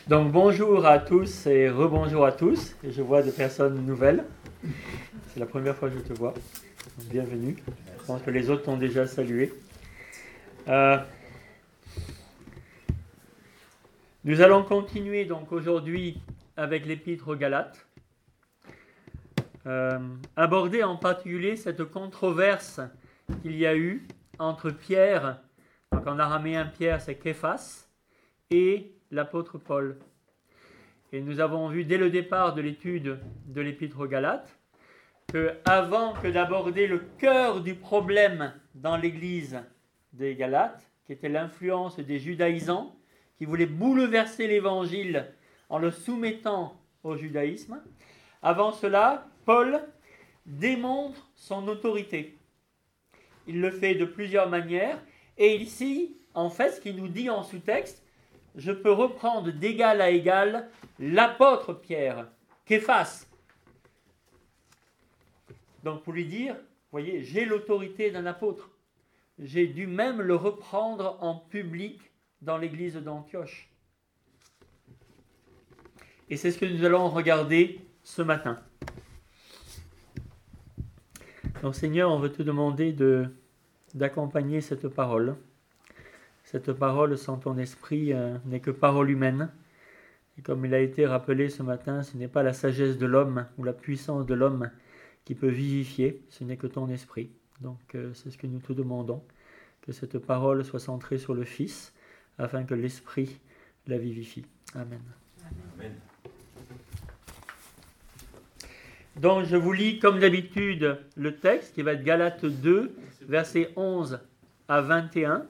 Donc bonjour à tous et rebonjour à tous. Et je vois des personnes nouvelles. C'est la première fois que je te vois. Donc, bienvenue. Je pense que les autres t'ont déjà salué. Nous allons continuer donc aujourd'hui avec l'épître aux Galates. Aborder en particulier cette controverse qu'il y a eu entre Pierre, donc en araméen Pierre c'est Képhas, et l'apôtre Paul. Et nous avons vu dès le départ de l'étude de l'épître aux Galates que avant que d'aborder le cœur du problème dans l'église des Galates, qui était l'influence des judaïsants, qui voulaient bouleverser l'évangile en le soumettant au judaïsme, avant cela, Paul démontre son autorité. Il le fait de plusieurs manières, et ici, en fait, ce qu'il nous dit en sous-texte, je peux reprendre d'égal à égal l'apôtre Pierre, Képhas. Donc pour lui dire, vous voyez, j'ai l'autorité d'un apôtre. J'ai dû même le reprendre en public dans l'église d'Antioche. Et c'est ce que nous allons regarder ce matin. Donc Seigneur, on veut te demander d'accompagner cette parole. Cette parole sans ton esprit n'est que parole humaine. Et comme il a été rappelé ce matin, ce n'est pas la sagesse de l'homme ou la puissance de l'homme qui peut vivifier, ce n'est que ton esprit. Donc c'est ce que nous te demandons, que cette parole soit centrée sur le Fils, afin que l'Esprit la vivifie. Amen. Amen. Donc je vous lis comme d'habitude le texte qui va être Galates 2, versets 11 à 21.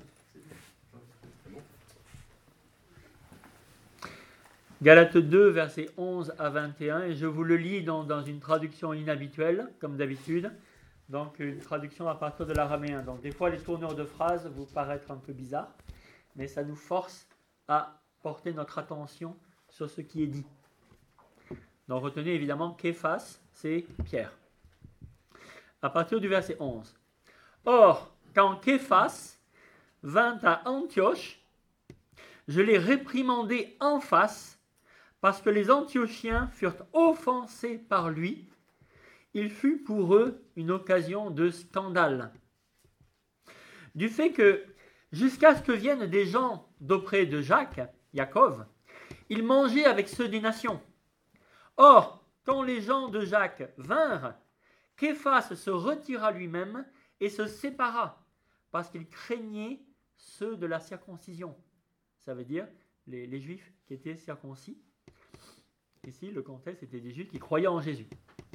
Galates 2, versets 11 à 21, et je vous le lis dans une traduction inhabituelle, comme d'habitude, donc une traduction à partir de l'araméen. Donc des fois les tournures de phrases vous paraître un peu bizarres, mais ça nous force à porter notre attention sur ce qui est dit. Donc retenez évidemment Képhas, c'est Pierre. À partir du verset 11. Or, quand Képhas vint à Antioche, je l'ai réprimandé en face, parce que les Antiochiens furent offensés par lui. Il fut pour eux une occasion de scandale. Du fait que, jusqu'à ce que viennent des gens d'auprès de Jacques, Jacob, ils mangeaient avec ceux des nations. Or, quand les gens de Jacques vinrent, Képhas se retira lui-même et se sépara, parce qu'il craignait ceux de la circoncision. Ça veut dire les Juifs qui étaient circoncis. Ici, le contexte était des Juifs qui croyaient en Jésus.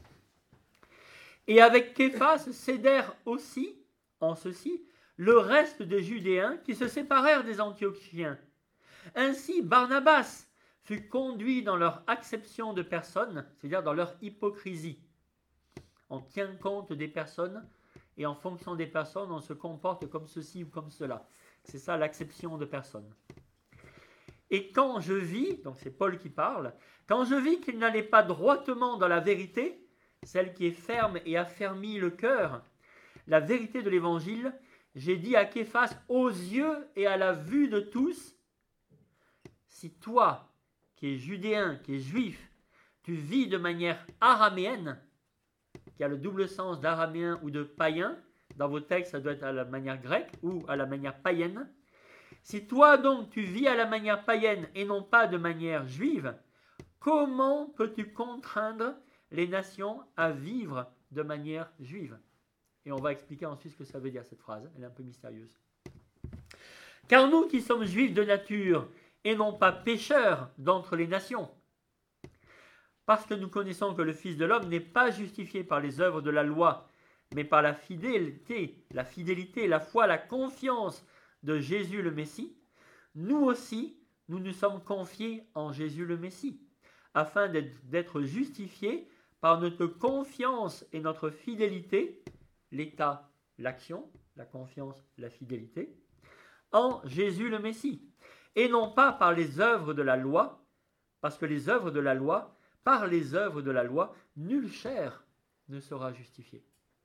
Et avec Képhas cédèrent aussi, en ceci, le reste des Judéens qui se séparèrent des Antiochiens. Ainsi, Barnabas fut conduit dans leur acception de personnes, c'est-à-dire dans leur hypocrisie. On tient compte des personnes et en fonction des personnes, on se comporte comme ceci ou comme cela. C'est ça l'acception de personnes. Et quand je vis, donc c'est Paul qui parle, quand je vis qu'il n'allait pas droitement dans la vérité, celle qui est ferme et affermit le cœur, la vérité de l'évangile, j'ai dit à Képhas, aux yeux et à la vue de tous, si toi, qui es judéen, qui es juif, tu vis de manière araméenne, qui a le double sens d'araméen ou de païen, dans vos textes ça doit être à la manière grecque ou à la manière païenne, si toi donc tu vis à la manière païenne et non pas de manière juive, comment peux-tu contraindre les nations à vivre de manière juive? Et on va expliquer ensuite ce que ça veut dire cette phrase, elle est un peu mystérieuse. Car nous qui sommes juifs de nature et non pas pécheurs d'entre les nations, parce que nous connaissons que le Fils de l'homme n'est pas justifié par les œuvres de la loi, mais par la fidélité, la foi, la confiance de Jésus le Messie, nous aussi, nous nous sommes confiés en Jésus le Messie, afin d'être justifiés par notre confiance et notre fidélité, l'état, l'action, la confiance, la fidélité, en Jésus le Messie, et non pas par les œuvres de la loi, parce que les œuvres de la loi, par les œuvres de la loi, nulle chair ne sera justifiée.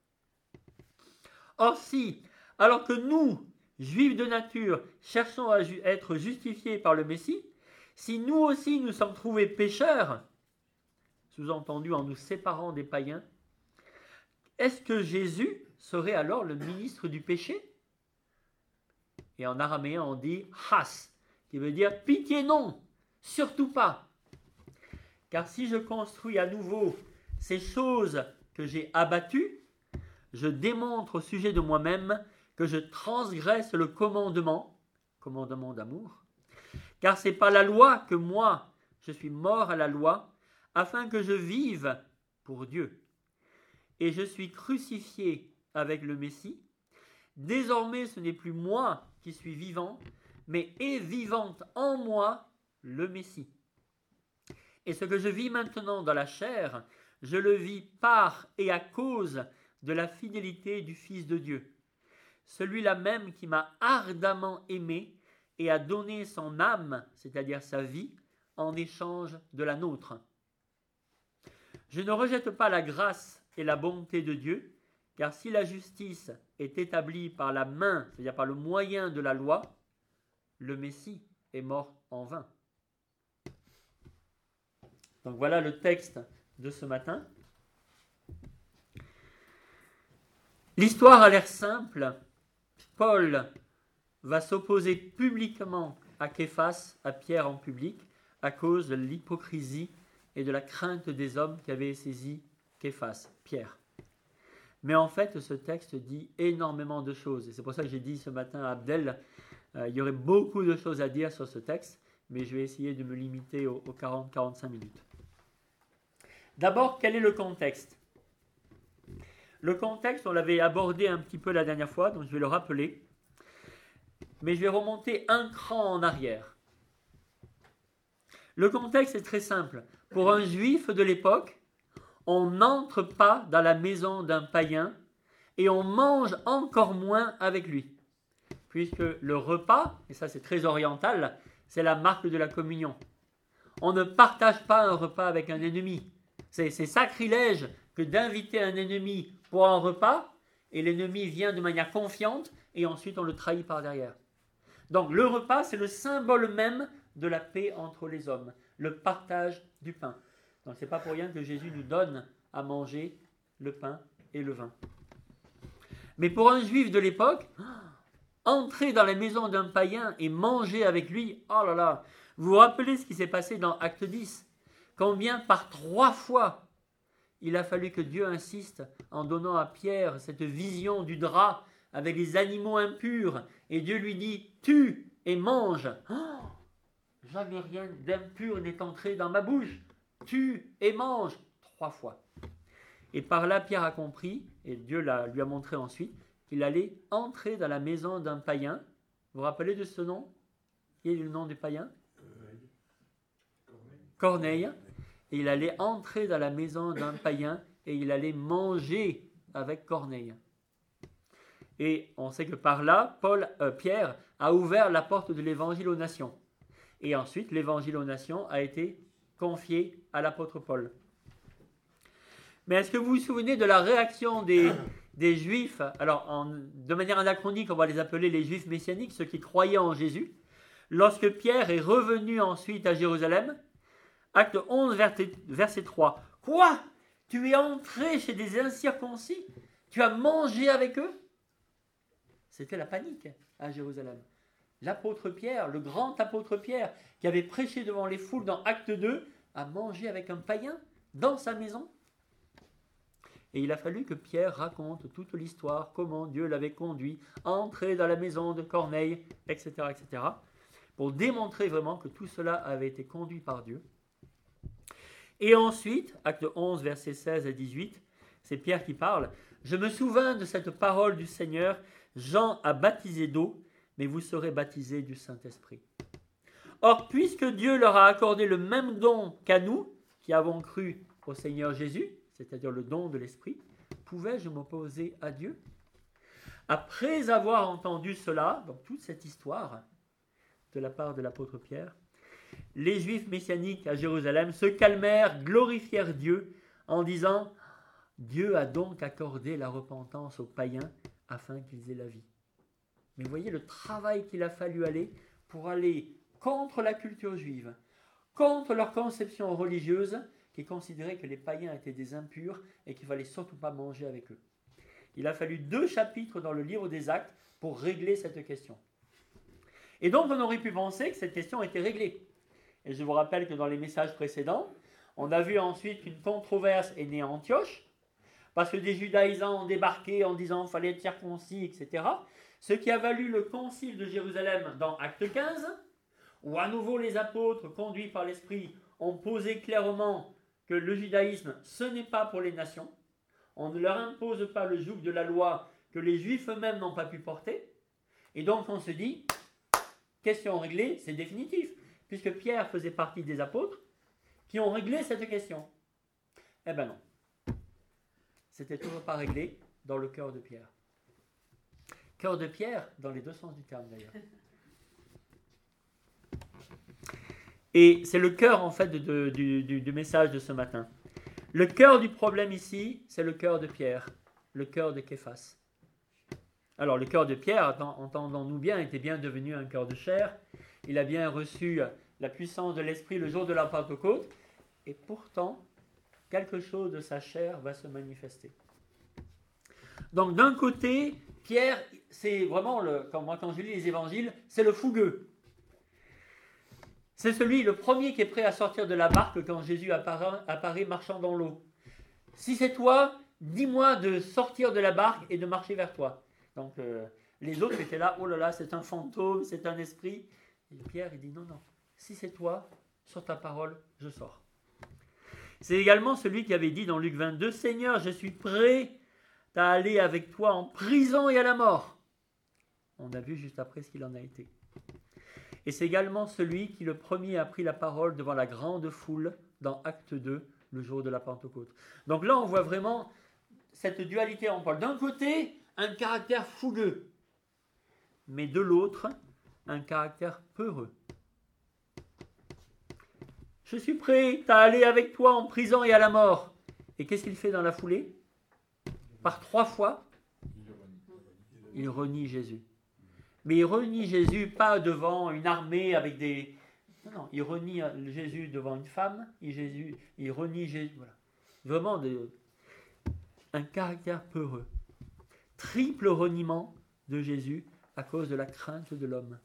Or si, alors que nous, Juifs de nature, cherchons à être justifiés par le Messie, Si nous aussi nous sommes trouvés pécheurs, sous-entendu en nous séparant des païens, est-ce que Jésus serait alors le ministre du péché? Et en araméen on dit has, qui veut dire pitié non, surtout pas. Car si je construis à nouveau ces choses que j'ai abattues, je démontre au sujet de moi-même que je transgresse le commandement d'amour. Car c'est pas la loi que moi, je suis mort à la loi, afin que je vive pour Dieu. Et je suis crucifié avec le Messie. Désormais, ce n'est plus moi qui suis vivant, mais est vivante en moi le Messie. Et ce que je vis maintenant dans la chair, je le vis par et à cause de la fidélité du Fils de Dieu, celui-là même qui m'a ardemment aimé et a donné son âme, c'est-à-dire sa vie, en échange de la nôtre. Je ne rejette pas la grâce et la bonté de Dieu, car si la justice est établie par la main, c'est-à-dire par le moyen de la loi, le Messie est mort en vain. Donc voilà le texte de ce matin. L'histoire a l'air simple. Paul va s'opposer publiquement à Képhas, à Pierre en public, à cause de l'hypocrisie et de la crainte des hommes qui avaient saisi Képhas, Pierre. Mais en fait, ce texte dit énormément de choses. Et c'est pour ça que j'ai dit ce matin à Abdel, il y aurait beaucoup de choses à dire sur ce texte, mais je vais essayer de me limiter aux 40-45 minutes. D'abord, quel est le contexte? Le contexte, on l'avait abordé un petit peu la dernière fois, donc je vais le rappeler. Mais je vais remonter un cran en arrière. Le contexte est très simple. Pour un juif de l'époque, on n'entre pas dans la maison d'un païen et on mange encore moins avec lui. Puisque le repas, et ça c'est très oriental, c'est la marque de la communion. On ne partage pas un repas avec un ennemi. C'est sacrilège que d'inviter un ennemi pour un repas et l'ennemi vient de manière confiante et ensuite on le trahit par derrière. Donc le repas, c'est le symbole même de la paix entre les hommes, le partage du pain. Donc ce n'est pas pour rien que Jésus nous donne à manger le pain et le vin. Mais pour un juif de l'époque, entrer dans la maison d'un païen et manger avec lui, oh là là, vous vous rappelez ce qui s'est passé dans Acte 10? Combien par 3 fois il a fallu que Dieu insiste en donnant à Pierre cette vision du drap avec les animaux impurs, et Dieu lui dit « tue et mange ». Oh, jamais rien d'impur n'est entré dans ma bouche. Tue et mange 3 fois. Et par là, Pierre a compris, et Dieu lui a montré ensuite, qu'il allait entrer dans la maison d'un païen. Vous vous rappelez de ce nom? Quel est le nom du païen? Corneille. Et il allait entrer dans la maison d'un païen et il allait manger avec Corneille. Et on sait que par là, Pierre a ouvert la porte de l'évangile aux nations. Et ensuite, l'évangile aux nations a été confié à l'apôtre Paul. Mais est-ce que vous vous souvenez de la réaction des Juifs? Alors, de manière anachronique, on va les appeler les Juifs messianiques, ceux qui croyaient en Jésus. Lorsque Pierre est revenu ensuite à Jérusalem, Acte 11, verset 3. « Quoi? Tu es entré chez des incirconcis? Tu as mangé avec eux ?» C'était la panique à Jérusalem. L'apôtre Pierre, le grand apôtre Pierre, qui avait prêché devant les foules dans Acte 2, a mangé avec un païen dans sa maison. Et il a fallu que Pierre raconte toute l'histoire, comment Dieu l'avait conduit à entrer dans la maison de Corneille, etc., etc., pour démontrer vraiment que tout cela avait été conduit par Dieu. Et ensuite, acte 11, versets 16 à 18, c'est Pierre qui parle. « Je me souvins de cette parole du Seigneur, Jean a baptisé d'eau, mais vous serez baptisés du Saint-Esprit. Or, puisque Dieu leur a accordé le même don qu'à nous, qui avons cru au Seigneur Jésus, c'est-à-dire le don de l'Esprit, pouvais-je m'opposer à Dieu? Après avoir entendu cela, donc toute cette histoire de la part de l'apôtre Pierre, les Juifs messianiques à Jérusalem se calmèrent, glorifièrent Dieu en disant « Dieu a donc accordé la repentance aux païens afin qu'ils aient la vie. » Mais vous voyez le travail qu'il a fallu aller pour aller contre la culture juive, contre leur conception religieuse qui considérait que les païens étaient des impurs et qu'il ne fallait surtout pas manger avec eux. Il a fallu 2 chapitres dans le livre des Actes pour régler cette question. Et donc on aurait pu penser que cette question était réglée. Et je vous rappelle que dans les messages précédents, on a vu ensuite qu'une controverse est née à Antioche, parce que des judaïsants ont débarqué en disant qu'il fallait être circoncis, etc. Ce qui a valu le concile de Jérusalem dans Acte 15, où à nouveau les apôtres, conduits par l'Esprit, ont posé clairement que le judaïsme, ce n'est pas pour les nations. On ne leur impose pas le joug de la loi que les Juifs eux-mêmes n'ont pas pu porter. Et donc on se dit, question réglée, c'est définitif, puisque Pierre faisait partie des apôtres qui ont réglé cette question. Eh bien non. C'était toujours pas réglé dans le cœur de Pierre. Cœur de Pierre, dans les 2 sens du terme d'ailleurs. Et c'est le cœur en fait du message de ce matin. Le cœur du problème ici, c'est le cœur de Pierre, le cœur de Képhas. Alors le cœur de Pierre, entendons-nous bien, était bien devenu un cœur de chair. Il a bien reçu la puissance de l'Esprit le jour de la Pentecôte. Et pourtant, quelque chose de sa chair va se manifester. Donc d'un côté, Pierre, c'est vraiment, quand je lis les évangiles, c'est le fougueux. C'est le premier qui est prêt à sortir de la barque quand Jésus apparaît marchant dans l'eau. Si c'est toi, dis-moi de sortir de la barque et de marcher vers toi. Donc les autres étaient là, oh là là, c'est un fantôme, c'est un esprit. Et Pierre, il dit non, non, si c'est toi, sur ta parole, je sors. C'est également celui qui avait dit dans Luc 22, Seigneur, je suis prêt à aller avec toi en prison et à la mort. On a vu juste après ce qu'il en a été. Et c'est également celui qui le premier a pris la parole devant la grande foule dans Acte 2, le jour de la Pentecôte. Donc là, on voit vraiment cette dualité en Paul. D'un côté, un caractère fougueux, mais de l'autre, un caractère peureux. Je suis prêt à aller avec toi en prison et à la mort. Et qu'est-ce qu'il fait dans la foulée? Par 3 fois, il renie Jésus. Mais il renie Jésus pas devant une armée avec des... Non, il renie Jésus devant une femme, il renie Jésus... Voilà. Vraiment un caractère peureux. Triple reniement de Jésus à cause de la crainte de l'homme.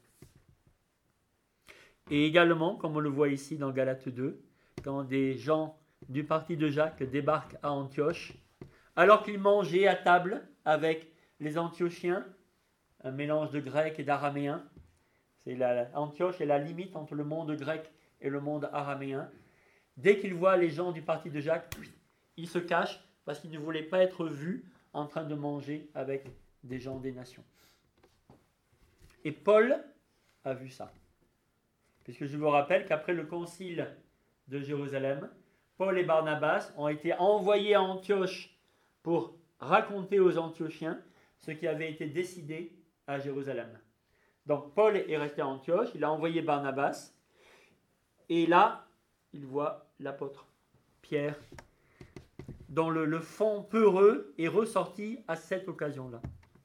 Et également, comme on le voit ici dans Galates 2, quand des gens du parti de Jacques débarquent à Antioche, alors qu'ils mangeaient à table avec les Antiochiens, un mélange de grec et d'araméen. Antioche est la limite entre le monde grec et le monde araméen. Dès qu'ils voient les gens du parti de Jacques, ils se cachent parce qu'ils ne voulaient pas être vus en train de manger avec des gens des nations. Et Paul a vu ça. Puisque je vous rappelle qu'après le concile de Jérusalem, Paul et Barnabas ont été envoyés à Antioche pour raconter aux Antiochiens ce qui avait été décidé à Jérusalem. Donc Paul est resté à Antioche, il a envoyé Barnabas, et là, il voit l'apôtre Pierre, dont le fond peureux est ressorti à cette occasion-là.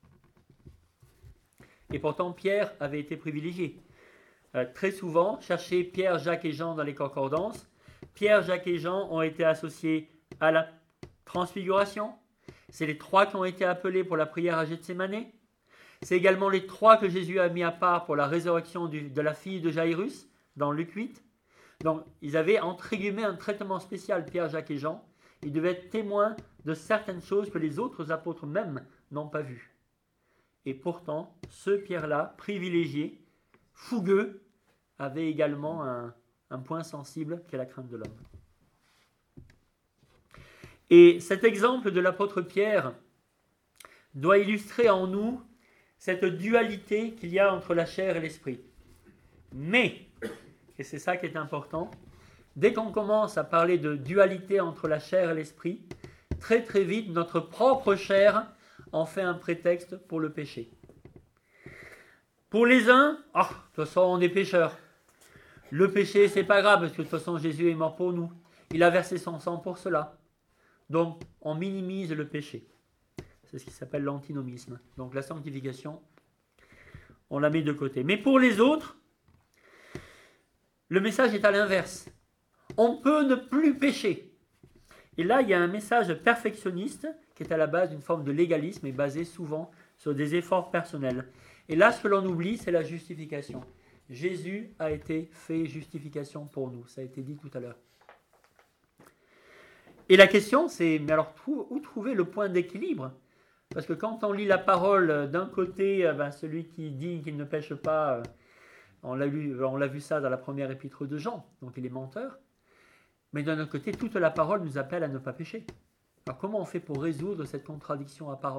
Et pourtant, Pierre avait été privilégié. Très souvent, cherchez Pierre, Jacques et Jean dans les concordances. Pierre, Jacques et Jean ont été associés à la transfiguration. C'est les 3 qui ont été appelés pour la prière à Gethsémane. C'est également les 3 que Jésus a mis à part pour la résurrection de la fille de Jairus, dans Luc 8. Donc, ils avaient, entre guillemets, un traitement spécial, Pierre, Jacques et Jean. Ils devaient être témoins de certaines choses que les autres apôtres même n'ont pas vues. Et pourtant, ce Pierre-là, privilégié, fougueux, avait également un point sensible qui est la crainte de l'homme. Et cet exemple de l'apôtre Pierre doit illustrer en nous cette dualité qu'il y a entre la chair et l'esprit. Mais, et c'est ça qui est important, dès qu'on commence à parler de dualité entre la chair et l'esprit, très très vite, notre propre chair en fait un prétexte pour le péché. Pour les uns, de toute façon on est pécheurs. Le péché, c'est pas grave, parce que de toute façon Jésus est mort pour nous. Il a versé son sang pour cela. Donc, on minimise le péché. C'est ce qui s'appelle l'antinomisme. Donc, la sanctification, on la met de côté. Mais pour les autres, le message est à l'inverse. on peut ne plus pécher. Et là, il y a un message perfectionniste qui est à la base d'une forme de légalisme et basé souvent sur des efforts personnels. Et là, ce que l'on oublie, c'est la justification. Jésus a été fait justification pour nous. Ça a été dit tout à l'heure. Et la question, c'est, mais alors, où trouver le point d'équilibre ? Parce que quand on lit la parole, d'un côté, celui qui dit qu'il ne pêche pas, on l'a vu ça dans la première épître de Jean, donc il est menteur. Mais d'un autre côté, toute la parole nous appelle à ne pas pécher. Alors comment on fait pour résoudre cette contradiction apparente ?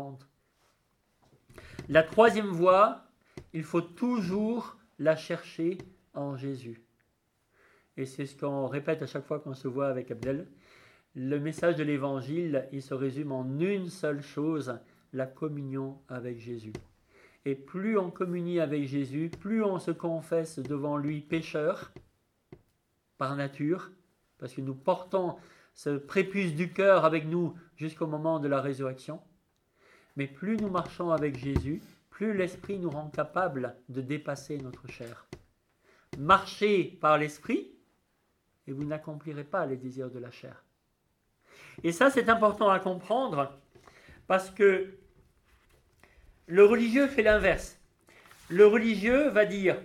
La troisième voie, il faut toujours la chercher en Jésus. Et c'est ce qu'on répète à chaque fois qu'on se voit avec Abdel. Le message de l'Évangile, il se résume en une seule chose, la communion avec Jésus. Et plus on communie avec Jésus, plus on se confesse devant lui pécheur, par nature, parce que nous portons ce prépuce du cœur avec nous jusqu'au moment de la résurrection. Mais plus nous marchons avec Jésus, plus l'Esprit nous rend capable de dépasser notre chair. Marchez par l'Esprit et vous n'accomplirez pas les désirs de la chair. Et ça, c'est important à comprendre parce que le religieux fait l'inverse. Le religieux va dire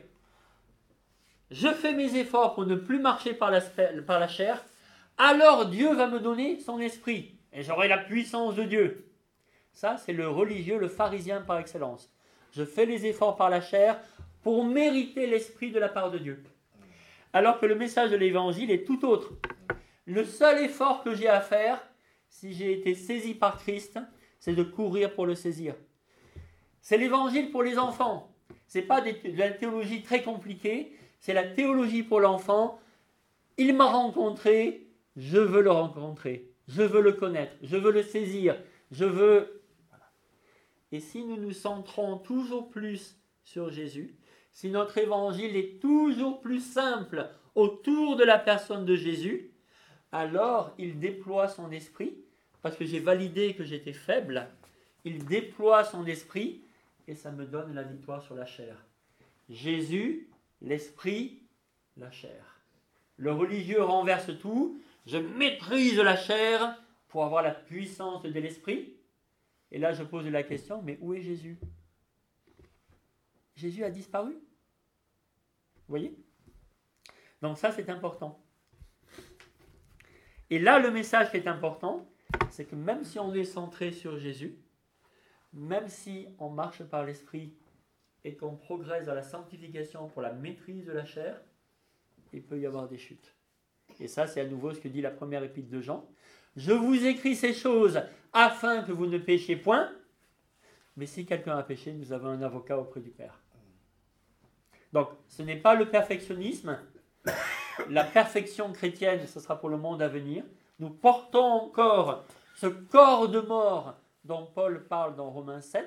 « Je fais mes efforts pour ne plus marcher par la chair, alors Dieu va me donner son esprit et j'aurai la puissance de Dieu. » Ça, c'est le religieux, le pharisien par excellence. Je fais les efforts par la chair pour mériter l'esprit de la part de Dieu. Alors que le message de l'Évangile est tout autre. Le seul effort que j'ai à faire, si j'ai été saisi par Christ, c'est de courir pour le saisir. C'est l'Évangile pour les enfants. Ce n'est pas de la théologie très compliquée, c'est la théologie pour l'enfant. Il m'a rencontré, je veux le rencontrer, je veux le connaître, je veux le saisir, je veux... Et si nous nous centrons toujours plus sur Jésus, si notre évangile est toujours plus simple autour de la personne de Jésus, alors il déploie son esprit, parce que j'ai validé que j'étais faible, il déploie son esprit et ça me donne la victoire sur la chair. Jésus, l'esprit, la chair. Le religieux renverse tout, je maîtrise la chair pour avoir la puissance de l'esprit. Et là, je pose la question, mais où est Jésus ? Jésus a disparu ? Vous voyez ? Donc ça, c'est important. Et là, le message qui est important, c'est que même si on est centré sur Jésus, même si on marche par l'esprit et qu'on progresse dans la sanctification pour la maîtrise de la chair, il peut y avoir des chutes. Et ça, c'est à nouveau ce que dit la première épître de Jean. Je vous écris ces choses afin que vous ne péchiez point, mais si quelqu'un a péché, nous avons un avocat auprès du Père. Donc, ce n'est pas le perfectionnisme. La perfection chrétienne, ce sera pour le monde à venir. Nous portons encore ce corps de mort dont Paul parle dans Romains 7,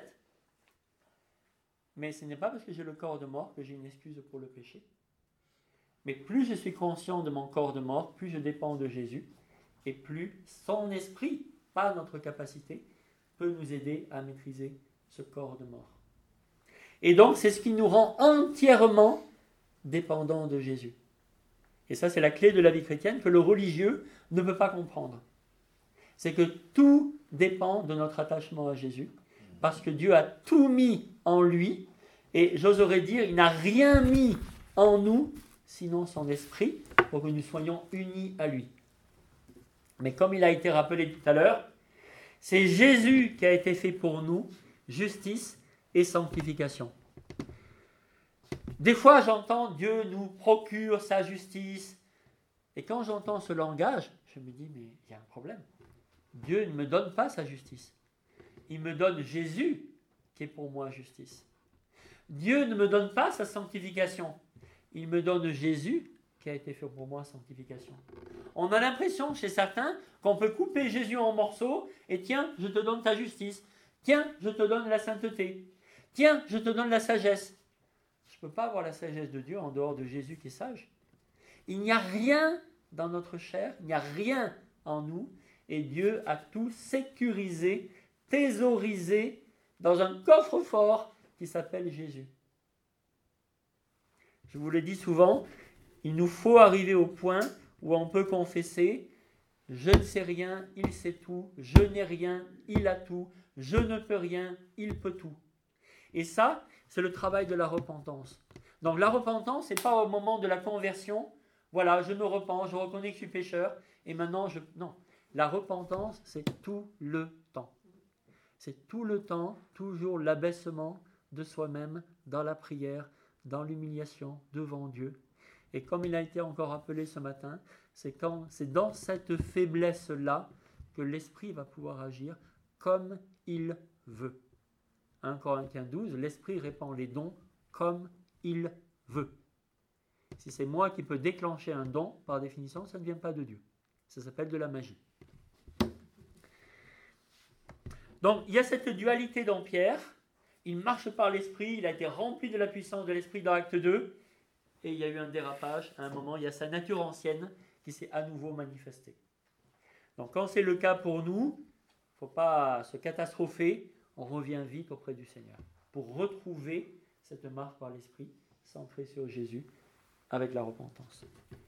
mais ce n'est pas parce que j'ai le corps de mort que j'ai une excuse pour le péché. Mais plus je suis conscient de mon corps de mort, plus je dépends de Jésus, et plus son esprit, par notre capacité, peut nous aider à maîtriser ce corps de mort. Et donc, c'est ce qui nous rend entièrement dépendants de Jésus. Et ça, c'est la clé de la vie chrétienne que le religieux ne peut pas comprendre. C'est que tout dépend de notre attachement à Jésus, parce que Dieu a tout mis en lui, et j'oserais dire, il n'a rien mis en nous, sinon son esprit, pour que nous soyons unis à lui. Mais comme il a été rappelé tout à l'heure, c'est Jésus qui a été fait pour nous, justice et sanctification. Des fois, j'entends Dieu nous procure sa justice. Et quand j'entends ce langage, je me dis, mais il y a un problème. Dieu ne me donne pas sa justice. Il me donne Jésus qui est pour moi justice. Dieu ne me donne pas sa sanctification. Il me donne Jésus qui a été fait pour moi sanctification. On a l'impression chez certains qu'on peut couper Jésus en morceaux et tiens, je te donne ta justice. Tiens, je te donne la sainteté. Tiens, je te donne la sagesse. Je ne peux pas avoir la sagesse de Dieu en dehors de Jésus qui est sage. Il n'y a rien dans notre chair, il n'y a rien en nous, et Dieu a tout sécurisé, thésaurisé dans un coffre-fort qui s'appelle Jésus. Je vous le dis souvent, il nous faut arriver au point où on peut confesser « Je ne sais rien, il sait tout, je n'ai rien, il a tout, je ne peux rien, il peut tout ». Et ça, c'est le travail de la repentance. Donc la repentance, ce n'est pas au moment de la conversion, voilà, je me repens, je reconnais que je suis pécheur, et maintenant je... Non, la repentance, c'est tout le temps. C'est tout le temps, toujours l'abaissement de soi-même dans la prière, dans l'humiliation devant Dieu. Et comme il a été encore appelé ce matin, c'est dans cette faiblesse-là que l'Esprit va pouvoir agir comme il veut. 1 Corinthiens 12, l'Esprit répand les dons comme il veut. Si c'est moi qui peux déclencher un don, par définition, ça ne vient pas de Dieu. Ça s'appelle de la magie. Donc, il y a cette dualité dans Pierre. Il marche par l'Esprit, il a été rempli de la puissance de l'Esprit dans Acte 2, et il y a eu un dérapage. À un moment, il y a sa nature ancienne qui s'est à nouveau manifestée. Donc, quand c'est le cas pour nous, il ne faut pas se catastropher, on revient vite auprès du Seigneur pour retrouver cette marche par l'Esprit, centrée sur Jésus, avec la repentance.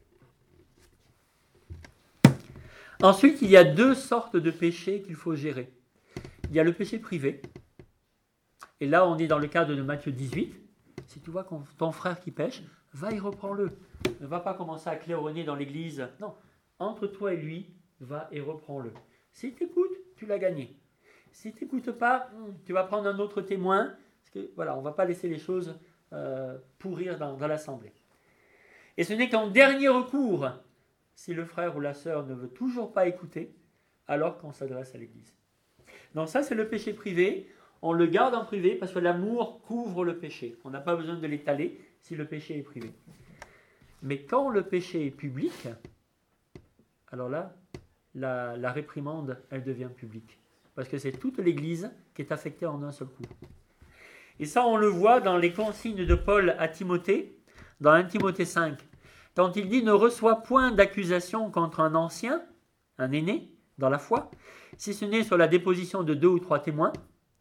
Ensuite, il y a deux sortes de péchés qu'il faut gérer. Il y a le péché privé. Et là, on est dans le cadre de Matthieu 18. Si tu vois ton frère qui pêche, va y reprends-le. Ne va pas commencer à claironner dans l'église. Non, entre toi et lui, va et reprends-le. S'il t'écoute, tu l'as gagné. S'il ne t'écoute pas, tu vas prendre un autre témoin. Parce que, voilà, on ne va pas laisser les choses pourrir dans l'assemblée. Et ce n'est qu'en dernier recours, si le frère ou la sœur ne veut toujours pas écouter, alors qu'on s'adresse à l'église. Donc ça, c'est le péché privé. On le garde en privé parce que l'amour couvre le péché. On n'a pas besoin de l'étaler si le péché est privé. Mais quand le péché est public, alors là, la réprimande, elle devient publique. Parce que c'est toute l'Église qui est affectée en un seul coup. Et ça, on le voit dans les consignes de Paul à Timothée, dans 1 Timothée 5. Quand il dit « Ne reçois point d'accusation contre un ancien, un aîné, dans la foi, si ce n'est sur la déposition de 2 ou 3 témoins.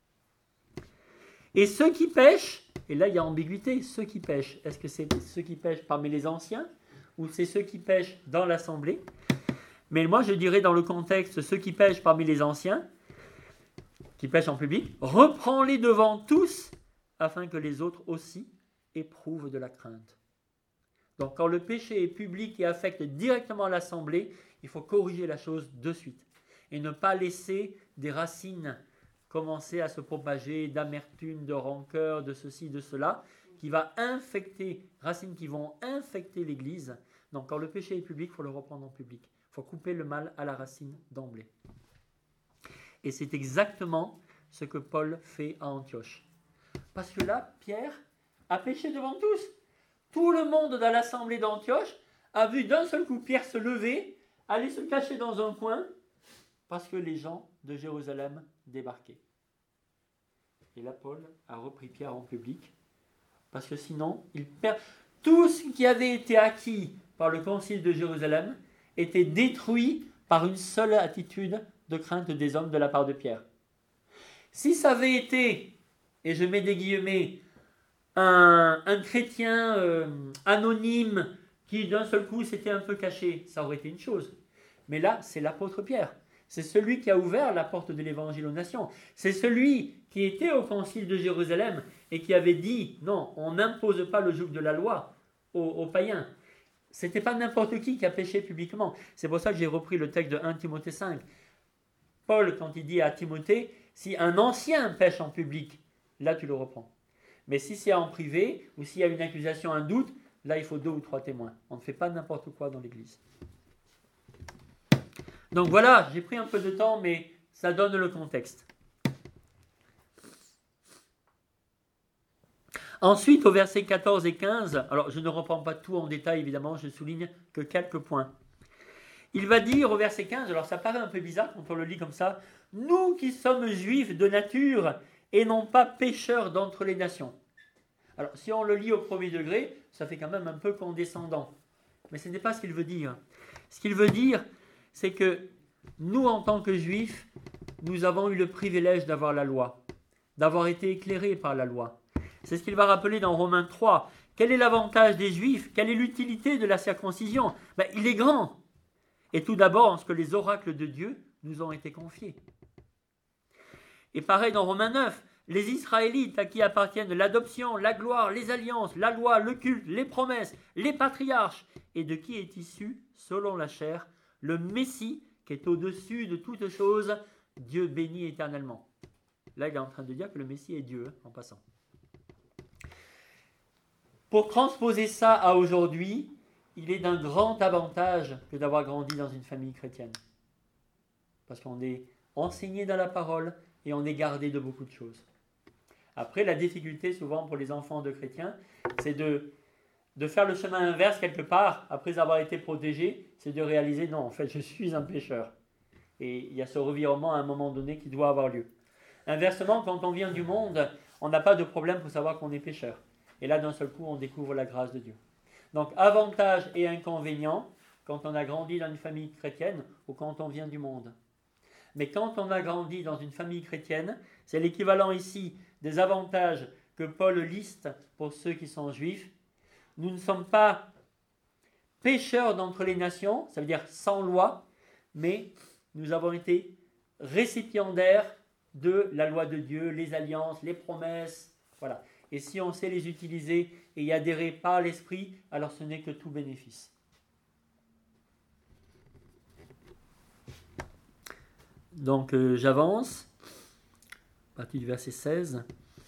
Et ceux qui pêchent, et là il y a ambiguïté, ceux qui pêchent, est-ce que c'est ceux qui pêchent parmi les anciens ou c'est ceux qui pêchent dans l'assemblée? Mais moi je dirais dans le contexte, ceux qui pêchent parmi les anciens, qui pêchent en public, reprends-les devant tous, afin que les autres aussi éprouvent de la crainte. Donc quand le péché est public et affecte directement l'assemblée, il faut corriger la chose de suite. Et ne pas laisser des racines commencer à se propager d'amertume, de rancœur, de ceci, de cela, qui va infecter, racines qui vont infecter l'Église. Donc quand le péché est public, il faut le reprendre en public. Il faut couper le mal à la racine d'emblée. Et c'est exactement ce que Paul fait à Antioche. Parce que là, Pierre a péché devant tous. Tout le monde dans l'assemblée d'Antioche a vu d'un seul coup Pierre se lever, aller se cacher dans un coin, parce que les gens de Jérusalem débarquaient. Et là, Paul a repris Pierre en public, parce que sinon, il perd. Tout ce qui avait été acquis par le concile de Jérusalem était détruit par une seule attitude de crainte des hommes de la part de Pierre. Si ça avait été, et je mets des guillemets, un chrétien anonyme qui d'un seul coup s'était un peu caché, ça aurait été une chose. Mais là, c'est l'apôtre Pierre. C'est celui qui a ouvert la porte de l'évangile aux nations. C'est celui qui était au concile de Jérusalem et qui avait dit, non, on n'impose pas le joug de la loi aux païens. Ce n'était pas n'importe qui a péché publiquement. C'est pour ça que j'ai repris le texte de 1 Timothée 5. Paul, quand il dit à Timothée, si un ancien pêche en public, là tu le reprends. Mais si c'est en privé, ou s'il y a une accusation, un doute, là il faut 2 ou 3 témoins. On ne fait pas n'importe quoi dans l'église. Donc voilà, j'ai pris un peu de temps, mais ça donne le contexte. Ensuite, au verset 14 et 15, alors je ne reprends pas tout en détail évidemment, je souligne que quelques points. Il va dire au verset 15, alors ça paraît un peu bizarre quand on le lit comme ça, « Nous qui sommes juifs de nature et non pas pécheurs d'entre les nations. » Alors si on le lit au premier degré, ça fait quand même un peu condescendant. Mais ce n'est pas ce qu'il veut dire. Ce qu'il veut dire, c'est que nous, en tant que juifs, nous avons eu le privilège d'avoir la loi, d'avoir été éclairés par la loi. C'est ce qu'il va rappeler dans Romains 3. Quel est l'avantage des juifs? Quelle est l'utilité de la circoncision? Il est grand. Et tout d'abord en ce que les oracles de Dieu nous ont été confiés. Et pareil dans Romains 9, les Israélites à qui appartiennent l'adoption, la gloire, les alliances, la loi, le culte, les promesses, les patriarches, et de qui est issu, selon la chair, le Messie qui est au-dessus de toutes choses, Dieu béni éternellement. Là, il est en train de dire que le Messie est Dieu, en passant. Pour transposer ça à aujourd'hui, il est d'un grand avantage que d'avoir grandi dans une famille chrétienne. Parce qu'on est enseigné dans la parole et on est gardé de beaucoup de choses. Après, la difficulté souvent pour les enfants de chrétiens, c'est de faire le chemin inverse quelque part, après avoir été protégé, c'est de réaliser, non, en fait, je suis un pécheur. Et il y a ce revirement à un moment donné qui doit avoir lieu. Inversement, quand on vient du monde, on n'a pas de problème pour savoir qu'on est pécheur. Et là, d'un seul coup, on découvre la grâce de Dieu. Donc, avantages et inconvénients quand on a grandi dans une famille chrétienne ou quand on vient du monde. Mais quand on a grandi dans une famille chrétienne, c'est l'équivalent ici des avantages que Paul liste pour ceux qui sont juifs. Nous ne sommes pas pécheurs d'entre les nations, ça veut dire sans loi, mais nous avons été récipiendaires de la loi de Dieu, les alliances, les promesses, voilà. Et si on sait les utiliser et y adhérer par l'esprit, alors ce n'est que tout bénéfice. Donc j'avance, à partir du verset 16.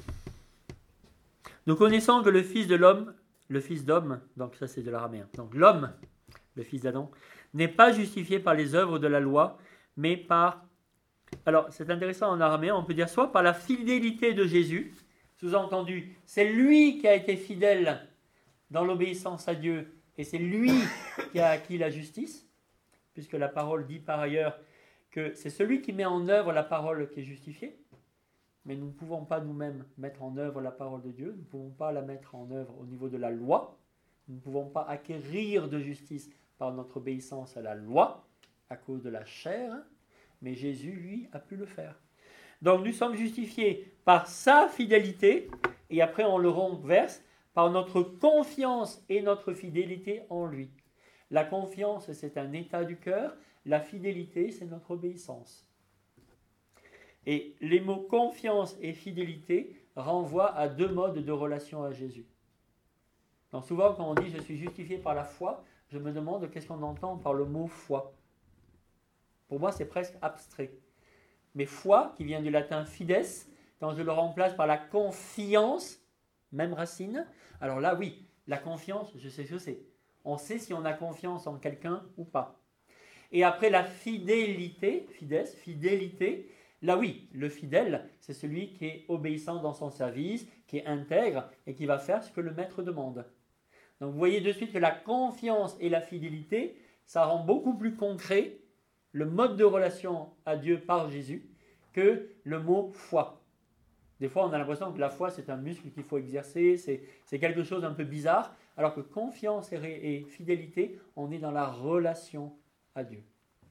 Nous connaissons que le Fils de l'homme, le Fils d'homme, donc ça c'est de l'araméen, donc l'homme, le Fils d'Adam, n'est pas justifié par les œuvres de la loi, mais par... Alors c'est intéressant en araméen, on peut dire soit par la fidélité de Jésus, sous-entendu, c'est lui qui a été fidèle dans l'obéissance à Dieu, et c'est lui qui a acquis la justice, puisque la parole dit par ailleurs que c'est celui qui met en œuvre la parole qui est justifié, mais nous ne pouvons pas nous-mêmes mettre en œuvre la parole de Dieu, nous ne pouvons pas la mettre en œuvre au niveau de la loi, nous ne pouvons pas acquérir de justice par notre obéissance à la loi, à cause de la chair, mais Jésus, lui, a pu le faire. Donc nous sommes justifiés par sa fidélité, et après on le renverse, par notre confiance et notre fidélité en lui. La confiance, c'est un état du cœur, la fidélité, c'est notre obéissance. Et les mots confiance et fidélité renvoient à deux modes de relation à Jésus. Donc souvent quand on dit « je suis justifié par la foi », je me demande qu'est-ce qu'on entend par le mot « foi ». Pour moi, c'est presque abstrait. Mais foi, qui vient du latin fides, quand je le remplace par la confiance, même racine, alors là, oui, la confiance, je sais ce que c'est. On sait si on a confiance en quelqu'un ou pas. Et après la fidélité, fides, fidélité, là oui, le fidèle, c'est celui qui est obéissant dans son service, qui est intègre et qui va faire ce que le maître demande. Donc vous voyez de suite que la confiance et la fidélité, ça rend beaucoup plus concret le mode de relation à Dieu par Jésus que le mot foi. Des fois, on a l'impression que la foi, c'est un muscle qu'il faut exercer, c'est quelque chose d'un peu bizarre, alors que confiance et fidélité, on est dans la relation à Dieu.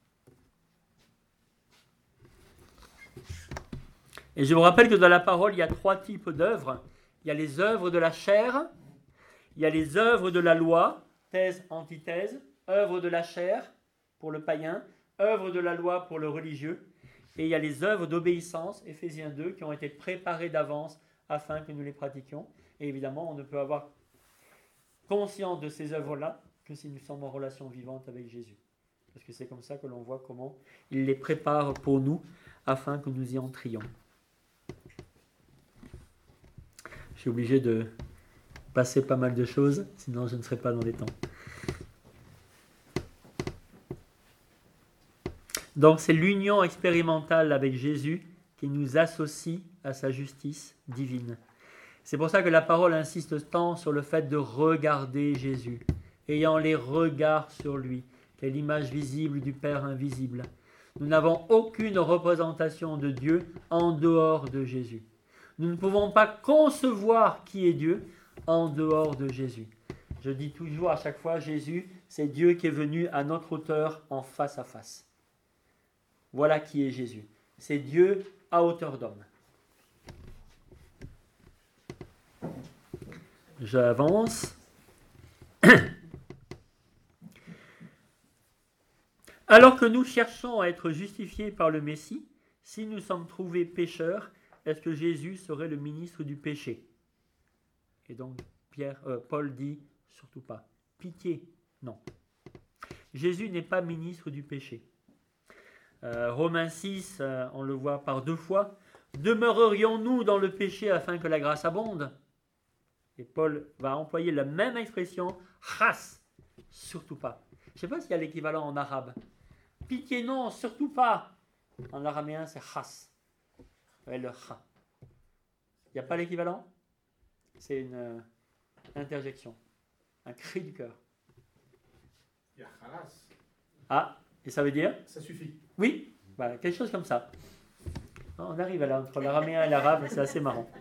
Et je vous rappelle que dans la parole, il y a trois types d'œuvres. Il y a les œuvres de la chair, il y a les œuvres de la loi, thèse, antithèse, œuvres de la chair pour le païen, œuvres de la loi pour le religieux, et il y a les œuvres d'obéissance, Éphésiens 2, qui ont été préparées d'avance afin que nous les pratiquions. Et évidemment, on ne peut avoir conscience de ces œuvres-là que si nous sommes en relation vivante avec Jésus. Parce que c'est comme ça que l'on voit comment il les prépare pour nous afin que nous y entrions. Je suis obligé de passer pas mal de choses, sinon je ne serai pas dans les temps. Donc c'est l'union expérimentale avec Jésus qui nous associe à sa justice divine. C'est pour ça que la parole insiste tant sur le fait de regarder Jésus, ayant les regards sur lui, qui est l'image visible du Père invisible. Nous n'avons aucune représentation de Dieu en dehors de Jésus. Nous ne pouvons pas concevoir qui est Dieu en dehors de Jésus. Je dis toujours à chaque fois, Jésus, c'est Dieu qui est venu à notre hauteur en face à face. Voilà qui est Jésus. C'est Dieu à hauteur d'homme. J'avance. Alors que nous cherchons à être justifiés par le Messie, si nous sommes trouvés pécheurs, est-ce que Jésus serait le ministre du péché? Et donc Paul dit, surtout pas. Pitié, non. Jésus n'est pas ministre du péché. Romains 6, on le voit par 2 fois. Demeurerions-nous dans le péché afin que la grâce abonde? Et Paul va employer la même expression, chas, surtout pas. Je ne sais pas s'il y a l'équivalent en arabe. Pitié non, surtout pas. En araméen, c'est chas. Le cha. Il n'y a pas l'équivalent? C'est une interjection, un cri du cœur. Il y a khalas. Ah, et ça veut dire? Ça suffit. Oui, voilà, quelque chose comme ça. On arrive là entre l'araméen et l'arabe, c'est assez marrant.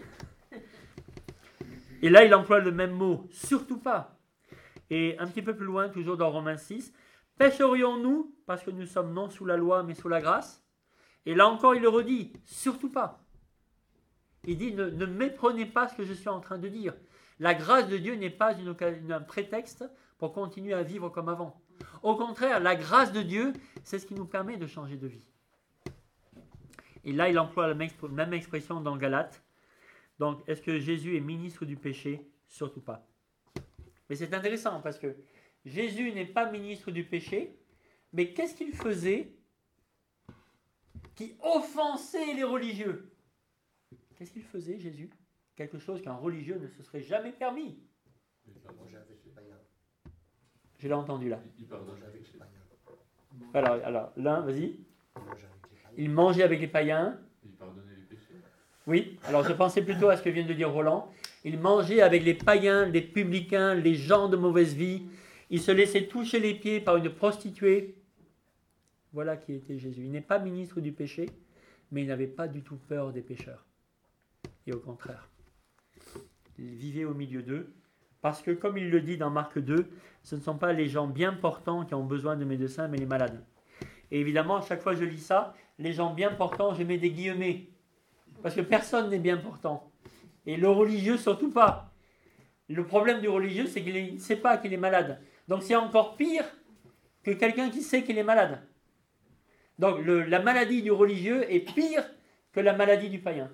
Et là, il emploie le même mot, surtout pas. Et un petit peu plus loin, toujours dans Romains 6, pécherions-nous parce que nous sommes non sous la loi mais sous la grâce? Et là encore, il le redit, surtout pas. Il dit, ne méprenez pas ce que je suis en train de dire. La grâce de Dieu n'est pas un prétexte pour continuer à vivre comme avant. Au contraire, la grâce de Dieu, c'est ce qui nous permet de changer de vie. Et là, il emploie la même expression dans Galates. Donc, est-ce que Jésus est ministre du péché? Surtout pas. Mais c'est intéressant parce que Jésus n'est pas ministre du péché, mais qu'est-ce qu'il faisait qui offensait les religieux? Qu'est-ce qu'il faisait, Jésus? Quelque chose qu'un religieux ne se serait jamais permis. Il mangeait avec les païens. Je l'ai entendu là. Il mangeait avec les païens. Alors l'un, vas-y. Il mangeait avec les païens. Il mangeait avec les païens. Il pardonnait les péchés. Oui, alors je pensais plutôt à ce que vient de dire Roland. Il mangeait avec les païens, les publicains, les gens de mauvaise vie. Il se laissait toucher les pieds par une prostituée. Voilà qui était Jésus. Il n'est pas ministre du péché, mais il n'avait pas du tout peur des pécheurs. Et au contraire, il vivait au milieu d'eux. Parce que, comme il le dit dans Marc 2, ce ne sont pas les gens bien portants qui ont besoin de médecins, mais les malades. Et évidemment, à chaque fois que je lis ça, les gens bien portants, je mets des guillemets. Parce que personne n'est bien portant. Et le religieux, surtout pas. Le problème du religieux, c'est qu'il ne sait pas qu'il est malade. Donc c'est encore pire que quelqu'un qui sait qu'il est malade. Donc la maladie du religieux est pire que la maladie du païen.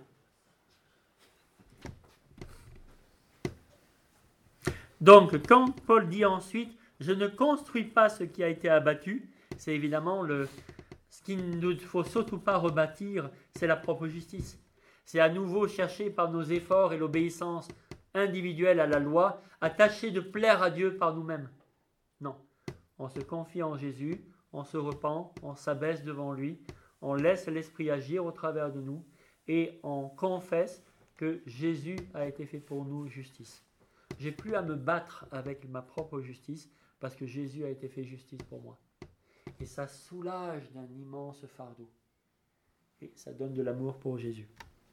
Donc, quand Paul dit ensuite « Je ne construis pas ce qui a été abattu », c'est évidemment ce qu'il ne faut surtout pas rebâtir, c'est la propre justice. C'est à nouveau chercher par nos efforts et l'obéissance individuelle à la loi, à tâcher de plaire à Dieu par nous-mêmes. Non, on se confie en Jésus, on se repent, on s'abaisse devant lui, on laisse l'Esprit agir au travers de nous et on confesse que Jésus a été fait pour nous justice. J'ai plus à me battre avec ma propre justice parce que Jésus a été fait justice pour moi. Et ça soulage d'un immense fardeau. Et ça donne de l'amour pour Jésus.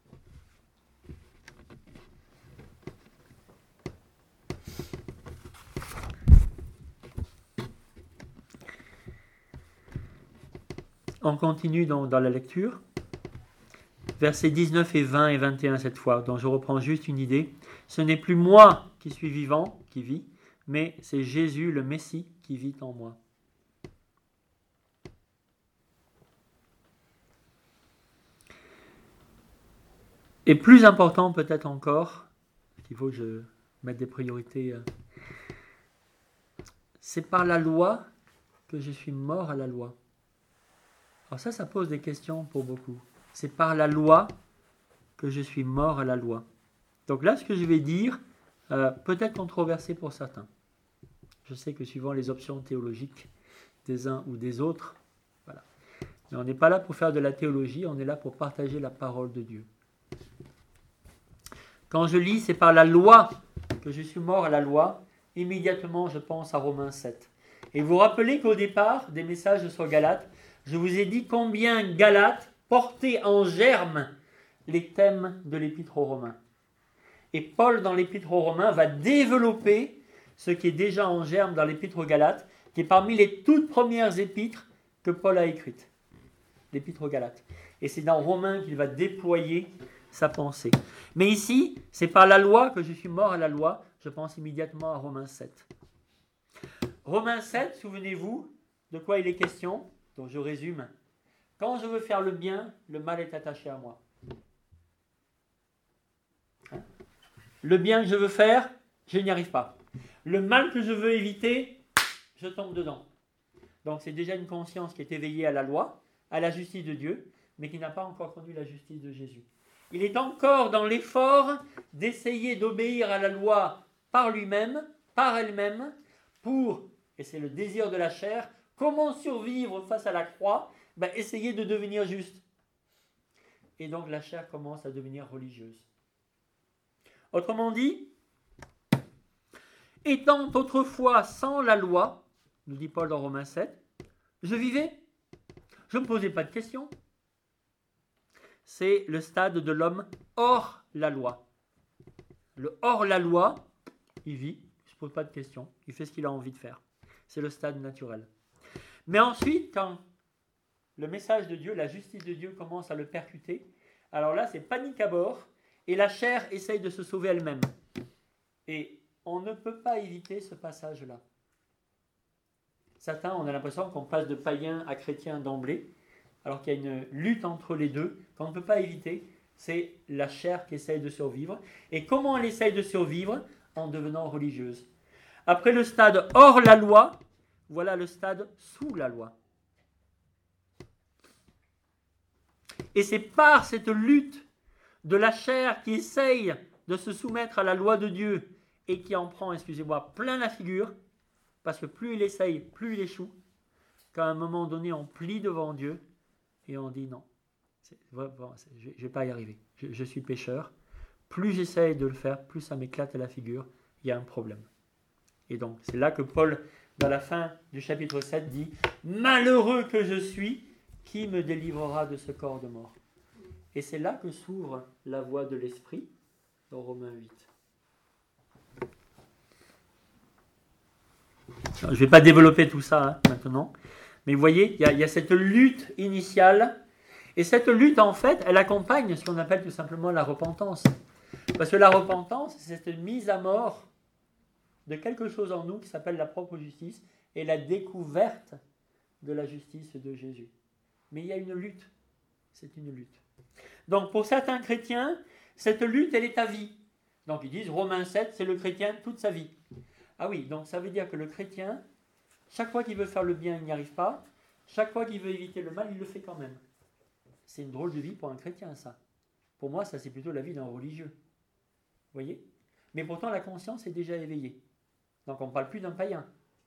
On continue dans la lecture. Versets 19 et 20 et 21 cette fois, dont je reprends juste une idée. Ce n'est plus moi qui suis vivant, qui vis, mais c'est Jésus, le Messie, qui vit en moi. Et plus important peut-être encore, il faut que je mette des priorités, c'est par la loi que je suis mort à la loi. Alors ça pose des questions pour beaucoup. C'est par la loi que je suis mort à la loi. Donc là, ce que je vais dire, peut-être controversé pour certains. Je sais que suivant les options théologiques des uns ou des autres, voilà. Mais on n'est pas là pour faire de la théologie, on est là pour partager la parole de Dieu. Quand je lis, c'est par la loi que je suis mort à la loi, immédiatement je pense à Romains 7. Et vous vous rappelez qu'au départ des messages sur Galates, je vous ai dit combien Galates portait en germe les thèmes de l'épître aux Romains. Et Paul, dans l'épître aux Romains, va développer ce qui est déjà en germe dans l'épître aux Galates, qui est parmi les toutes premières épîtres que Paul a écrites. L'épître aux Galates. Et c'est dans Romains qu'il va déployer sa pensée. Mais ici, c'est par la loi que je suis mort à la loi. Je pense immédiatement à Romains 7. Romains 7, souvenez-vous, de quoi il est question. Donc je résume. Quand je veux faire le bien, le mal est attaché à moi. Le bien que je veux faire, je n'y arrive pas. Le mal que je veux éviter, je tombe dedans. Donc c'est déjà une conscience qui est éveillée à la loi, à la justice de Dieu, mais qui n'a pas encore connu la justice de Jésus. Il est encore dans l'effort d'essayer d'obéir à la loi par lui-même, par elle-même, pour, et c'est le désir de la chair, comment survivre face à la croix, essayer de devenir juste. Et donc la chair commence à devenir religieuse. Autrement dit, étant autrefois sans la loi, nous dit Paul dans Romains 7, je vivais, je ne me posais pas de questions. C'est le stade de l'homme hors la loi. Le hors la loi, il vit, il ne se pose pas de questions, il fait ce qu'il a envie de faire. C'est le stade naturel. Mais ensuite, quand le message de Dieu, la justice de Dieu commence à le percuter, alors là, c'est panique à bord, et la chair essaye de se sauver elle-même. Et on ne peut pas éviter ce passage-là. Certains, on a l'impression qu'on passe de païen à chrétien d'emblée, alors qu'il y a une lutte entre les deux, qu'on ne peut pas éviter, c'est la chair qui essaye de survivre. Et comment elle essaye de survivre? En devenant religieuse. Après le stade hors la loi, voilà le stade sous la loi. Et c'est par cette lutte de la chair qui essaye de se soumettre à la loi de Dieu et qui en prend, excusez-moi, plein la figure, parce que plus il essaye, plus il échoue, qu'à un moment donné, on plie devant Dieu et on dit non, je ne vais pas y arriver, je suis pécheur. Plus j'essaye de le faire, plus ça m'éclate à la figure, il y a un problème. Et donc, c'est là que Paul, dans la fin du chapitre 7, dit « Malheureux que je suis, qui me délivrera de ce corps de mort ?» Et c'est là que s'ouvre la voie de l'esprit, dans Romains 8. Je ne vais pas développer tout ça maintenant, mais vous voyez, il y a cette lutte initiale, et cette lutte, en fait, elle accompagne ce qu'on appelle tout simplement la repentance. Parce que la repentance, c'est cette mise à mort de quelque chose en nous qui s'appelle la propre justice, et la découverte de la justice de Jésus. Mais il y a une lutte, c'est une lutte. Donc pour certains chrétiens, cette lutte, elle est à vie. Donc ils disent, Romains 7, c'est le chrétien toute sa vie. Ah oui, donc ça veut dire que le chrétien, chaque fois qu'il veut faire le bien, il n'y arrive pas. Chaque fois qu'il veut éviter le mal, il le fait quand même. C'est une drôle de vie pour un chrétien, ça. Pour moi, ça c'est plutôt la vie d'un religieux. Vous voyez? Mais pourtant, la conscience est déjà éveillée. Donc on ne parle plus d'un païen.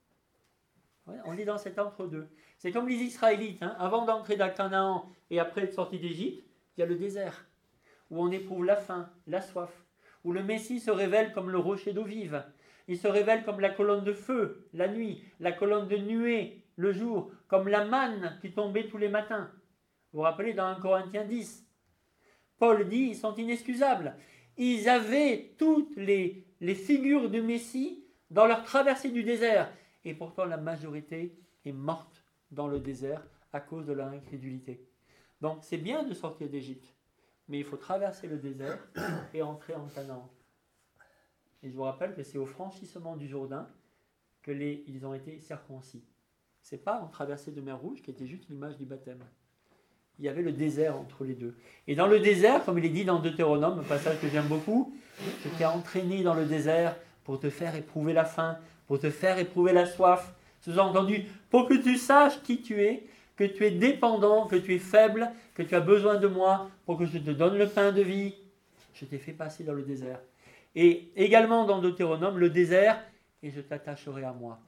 Ouais, on est dans cet entre-deux. C'est comme les Israélites, avant d'entrer dans Canaan et après être sortis d'Égypte, il y a le désert, où on éprouve la faim, la soif, où le Messie se révèle comme le rocher d'eau vive. Il se révèle comme la colonne de feu, la nuit, la colonne de nuée, le jour, comme la manne qui tombait tous les matins. Vous vous rappelez dans 1 Corinthiens 10, Paul dit, ils sont inexcusables. Ils avaient toutes les figures du Messie dans leur traversée du désert. Et pourtant, la majorité est morte dans le désert à cause de leur incrédulité. Donc, c'est bien de sortir d'Égypte, mais il faut traverser le désert et entrer en Canaan. Et je vous rappelle que c'est au franchissement du Jourdain qu'ils ont été circoncis. Ce n'est pas en traversée de mer Rouge qui était juste l'image du baptême. Il y avait le désert entre les deux. Et dans le désert, comme il est dit dans Deutéronome, un passage que j'aime beaucoup, je t'ai entraîné dans le désert pour te faire éprouver la faim, pour te faire éprouver la soif. Sous-entendu, pour que tu saches qui tu es, que tu es dépendant, que tu es faible, que tu as besoin de moi, pour que je te donne le pain de vie. Je t'ai fait passer dans le désert. Et également dans Deutéronome, le désert, et je t'attacherai à moi.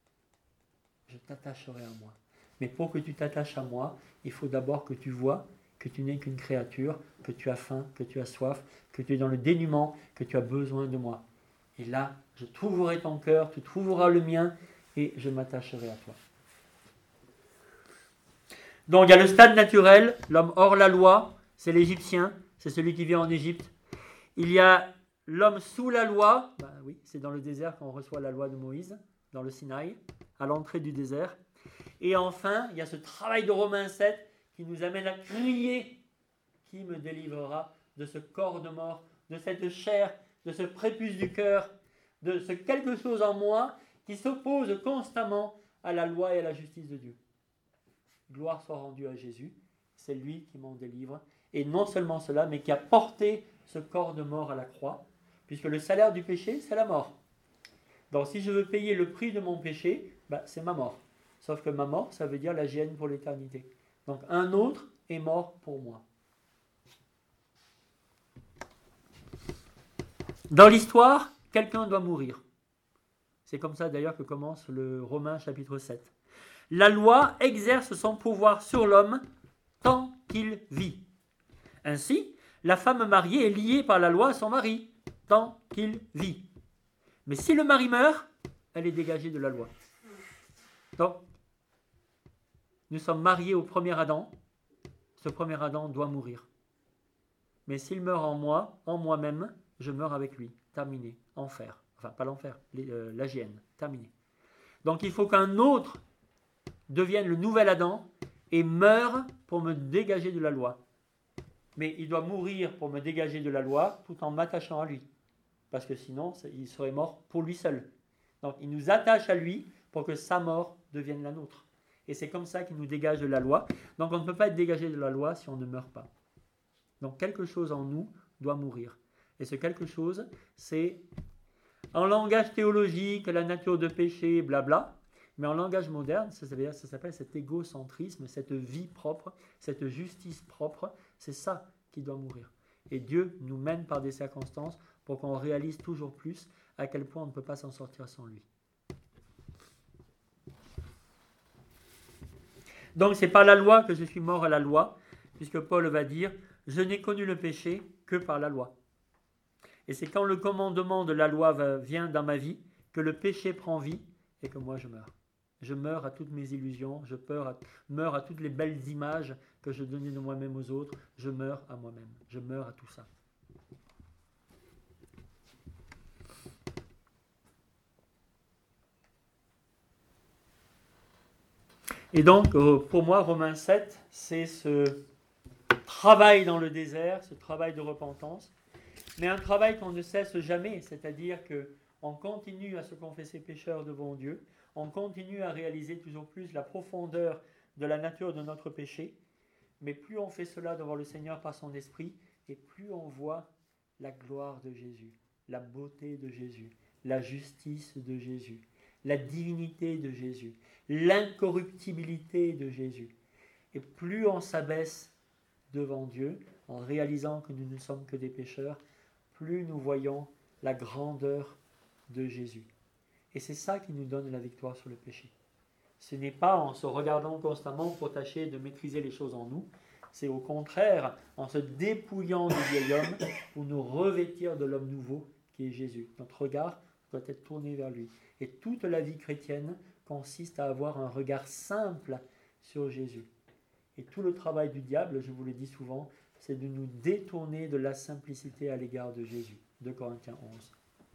Je t'attacherai à moi. Mais pour que tu t'attaches à moi, il faut d'abord que tu vois que tu n'es qu'une créature, que tu as faim, que tu as soif, que tu es dans le dénuement, que tu as besoin de moi. Et là, je trouverai ton cœur, tu trouveras le mien, et je m'attacherai à toi. Donc il y a le stade naturel, l'homme hors la loi, c'est l'Égyptien, c'est celui qui vient en Égypte. Il y a l'homme sous la loi, oui, c'est dans le désert qu'on reçoit la loi de Moïse, dans le Sinaï, à l'entrée du désert. Et enfin, il y a ce travail de Romains 7 qui nous amène à crier « Qui me délivrera de ce corps de mort, de cette chair, de ce prépuce du cœur, de ce quelque chose en moi qui s'oppose constamment à la loi et à la justice de Dieu. Gloire soit rendue à Jésus, c'est lui qui m'en délivre. Et non seulement cela, mais qui a porté ce corps de mort à la croix, puisque le salaire du péché, c'est la mort. Donc si je veux payer le prix de mon péché, c'est ma mort. Sauf que ma mort, ça veut dire la géhenne pour l'éternité. Donc un autre est mort pour moi. Dans l'histoire, quelqu'un doit mourir. C'est comme ça d'ailleurs que commence le Romains chapitre 7. La loi exerce son pouvoir sur l'homme tant qu'il vit. Ainsi, la femme mariée est liée par la loi à son mari tant qu'il vit. Mais si le mari meurt, elle est dégagée de la loi. Donc, nous sommes mariés au premier Adam. Ce premier Adam doit mourir. Mais s'il meurt en moi, en moi-même, je meurs avec lui. Terminé. Enfer. Enfin, pas l'enfer, la géhenne. Terminé. Donc, il faut qu'un autre devienne le nouvel Adam et meure pour me dégager de la loi. Mais il doit mourir pour me dégager de la loi tout en m'attachant à lui. Parce que sinon, il serait mort pour lui seul. Donc, il nous attache à lui pour que sa mort devienne la nôtre. Et c'est comme ça qu'il nous dégage de la loi. Donc, on ne peut pas être dégagé de la loi si on ne meurt pas. Donc, quelque chose en nous doit mourir. Et ce quelque chose, c'est en langage théologique, la nature de péché, blabla. Mais en langage moderne, ça s'appelle cet égocentrisme, cette vie propre, cette justice propre. C'est ça qui doit mourir. Et Dieu nous mène par des circonstances pour qu'on réalise toujours plus à quel point on ne peut pas s'en sortir sans lui. Donc c'est par la loi que je suis mort à la loi, puisque Paul va dire « Je n'ai connu le péché que par la loi ». Et c'est quand le commandement de la loi vient dans ma vie que le péché prend vie et que moi je meurs. Je meurs à toutes mes illusions, je meurs à toutes les belles images que je donnais de moi-même aux autres, je meurs à moi-même, je meurs à tout ça. Et donc, pour moi, Romains 7, c'est ce travail dans le désert, ce travail de repentance, mais un travail qu'on ne cesse jamais, c'est-à-dire qu'on continue à se confesser pécheur devant Dieu, on continue à réaliser toujours plus la profondeur de la nature de notre péché, mais plus on fait cela devant le Seigneur par son esprit, et plus on voit la gloire de Jésus, la beauté de Jésus, la justice de Jésus, la divinité de Jésus, l'incorruptibilité de Jésus. Et plus on s'abaisse devant Dieu, en réalisant que nous ne sommes que des pécheurs, plus nous voyons la grandeur de Jésus. Et c'est ça qui nous donne la victoire sur le péché. Ce n'est pas en se regardant constamment pour tâcher de maîtriser les choses en nous, c'est au contraire en se dépouillant du vieil homme pour nous revêtir de l'homme nouveau qui est Jésus. Notre regard doit être tourné vers lui. Et toute la vie chrétienne consiste à avoir un regard simple sur Jésus. Et tout le travail du diable, je vous le dis souvent, c'est de nous détourner de la simplicité à l'égard de Jésus. 2 Corinthiens 11.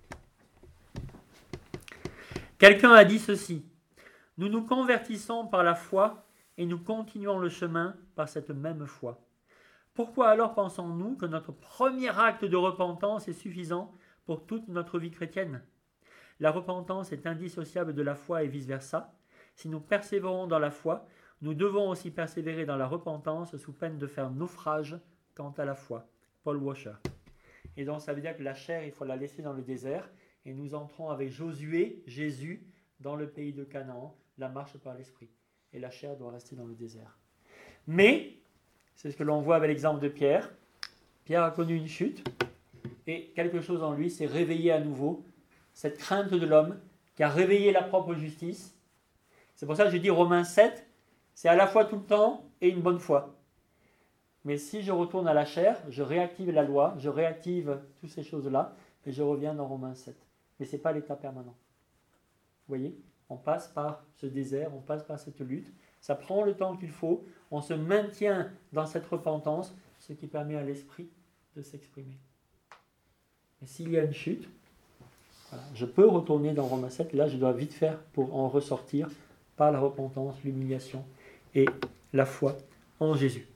Quelqu'un a dit ceci: nous nous convertissons par la foi et nous continuons le chemin par cette même foi. Pourquoi alors pensons-nous que notre premier acte de repentance est suffisant pour toute notre vie chrétienne ? La repentance est indissociable de la foi et vice-versa. Si nous persévérons dans la foi, nous devons aussi persévérer dans la repentance sous peine de faire naufrage quant à la foi. Paul Washer. Et donc ça veut dire que la chair, il faut la laisser dans le désert. Et nous entrons avec Josué, Jésus, dans le pays de Canaan, la marche par l'esprit. Et la chair doit rester dans le désert. Mais, c'est ce que l'on voit avec l'exemple de Pierre. Pierre a connu une chute, et quelque chose en lui s'est réveillé à nouveau. Cette crainte de l'homme qui a réveillé la propre justice. C'est pour ça que je dis Romains 7, c'est à la fois tout le temps et une bonne foi. Mais si je retourne à la chair, je réactive la loi, je réactive toutes ces choses-là, et je reviens dans Romains 7. Mais ce n'est pas l'état permanent. Vous voyez ? On passe par ce désert, on passe par cette lutte. Ça prend le temps qu'il faut. On se maintient dans cette repentance, ce qui permet à l'esprit de s'exprimer. Et s'il y a une chute, voilà, je peux retourner dans Romains 7. Là, je dois vite faire pour en ressortir par la repentance, l'humiliation et la foi en Jésus.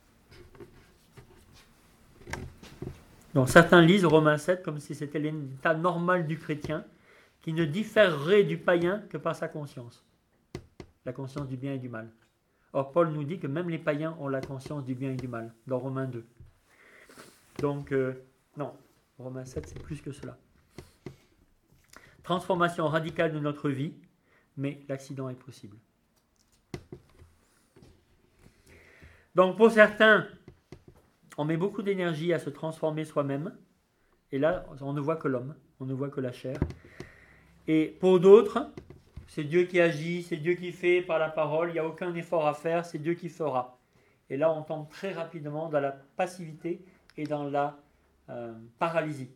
Donc certains lisent Romains 7 comme si c'était l'état normal du chrétien qui ne différerait du païen que par sa conscience. la conscience du bien et du mal. Or, Paul nous dit que même les païens ont la conscience du bien et du mal, dans Romains 2. Donc, non, Romains 7, c'est plus que cela. Transformation radicale de notre vie, mais l'accident est possible. Donc, pour certains, on met beaucoup d'énergie à se transformer soi-même, et là, on ne voit que l'homme, on ne voit que la chair. Et pour d'autres, c'est Dieu qui agit, c'est Dieu qui fait par la parole, il n'y a aucun effort à faire, c'est Dieu qui fera. Et là, on tombe très rapidement dans la passivité et dans la paralysie.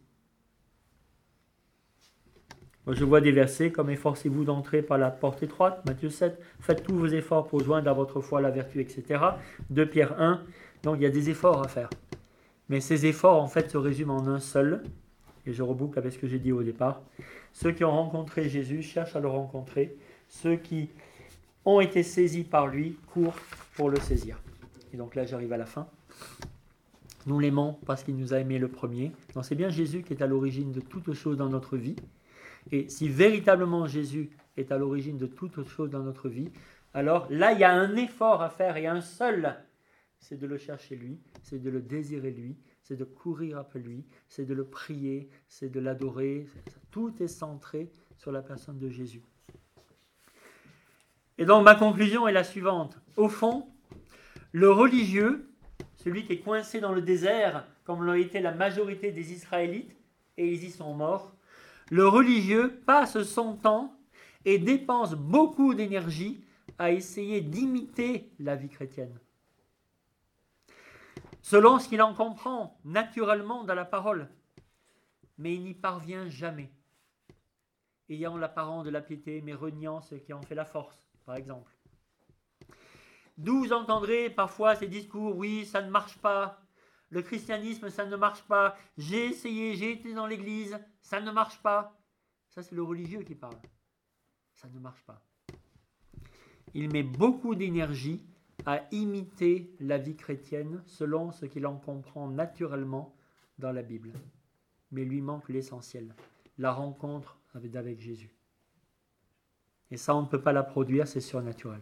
Moi, je vois des versets comme « Efforcez-vous d'entrer par la porte étroite », Matthieu 7, « Faites tous vos efforts pour joindre à votre foi la vertu, etc. » 2 Pierre 1, donc il y a des efforts à faire. Mais ces efforts, en fait, se résument en un seul, et je reboucle avec ce que j'ai dit au départ. Ceux qui ont rencontré Jésus cherchent à le rencontrer. Ceux qui ont été saisis par lui courent pour le saisir. Et donc là, j'arrive à la fin. Nous l'aimons parce qu'il nous a aimés le premier. Donc c'est bien Jésus qui est à l'origine de toutes choses dans notre vie. Et si véritablement Jésus est à l'origine de toutes choses dans notre vie, alors là, il y a un effort à faire et un seul, c'est de le chercher lui, c'est de le désirer lui, c'est de courir après lui, c'est de le prier, c'est de l'adorer. Tout est centré sur la personne de Jésus. Et donc ma conclusion est la suivante. Au fond, le religieux, celui qui est coincé dans le désert, comme l'ont été la majorité des Israélites, et ils y sont morts, le religieux passe son temps et dépense beaucoup d'énergie à essayer d'imiter la vie chrétienne, selon ce qu'il en comprend naturellement dans la parole, mais il n'y parvient jamais, ayant l'apparence de la piété, mais reniant ce qui en fait la force, par exemple. D'où vous entendrez parfois ces discours, oui, ça ne marche pas, le christianisme, ça ne marche pas, j'ai essayé, j'ai été dans l'église, ça ne marche pas. Ça, c'est le religieux qui parle. Ça ne marche pas. Il met beaucoup d'énergie à imiter la vie chrétienne selon ce qu'il en comprend naturellement dans la Bible. Mais lui manque l'essentiel, la rencontre avec Jésus. Et ça, on ne peut pas la produire, c'est surnaturel.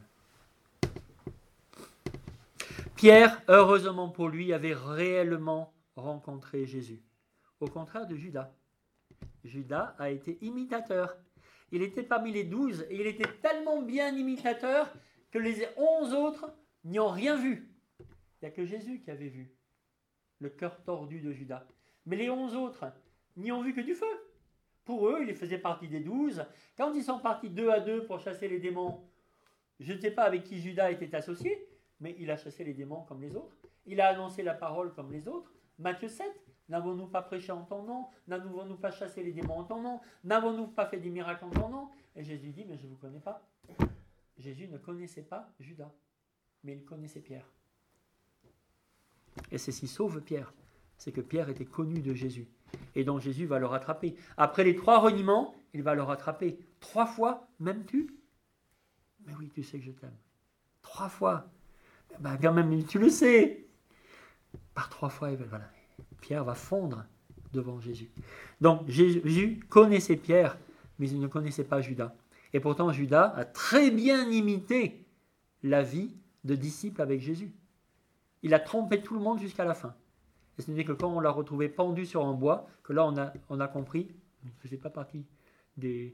Pierre, heureusement pour lui, avait réellement rencontré Jésus. Au contraire de Judas. Judas a été imitateur. Il était parmi les 12 et il était tellement bien imitateur que les 11 autres n'y ont rien vu. Il n'y a que Jésus qui avait vu le cœur tordu de Judas. Mais les 11 autres n'y ont vu que du feu. Pour eux, il faisait partie des 12. Quand ils sont partis 2 à 2 pour chasser les démons, je ne sais pas avec qui Judas était associé, mais il a chassé les démons comme les autres. Il a annoncé la parole comme les autres. Matthieu 7, n'avons-nous pas prêché en ton nom? N'avons-nous pas chassé les démons en ton nom? N'avons-nous pas fait des miracles en ton nom? Et Jésus dit, mais je ne vous connais pas. Jésus ne connaissait pas Judas, mais il connaissait Pierre. Et c'est ce qui sauve Pierre, c'est que Pierre était connu de Jésus. Et donc Jésus va le rattraper. Après les 3 reniements, il va le rattraper. 3 fois, m'aimes-tu? Mais oui, tu sais que je t'aime. 3 fois. Ben, quand même, tu le sais. Par 3 fois, voilà. Pierre va fondre devant Jésus. Donc Jésus connaissait Pierre, mais il ne connaissait pas Judas. Et pourtant, Judas a très bien imité la vie de disciple avec Jésus. Il a trompé tout le monde jusqu'à la fin. Et ce n'est que quand on l'a retrouvé pendu sur un bois, que là on a compris, il ne faisait pas partie des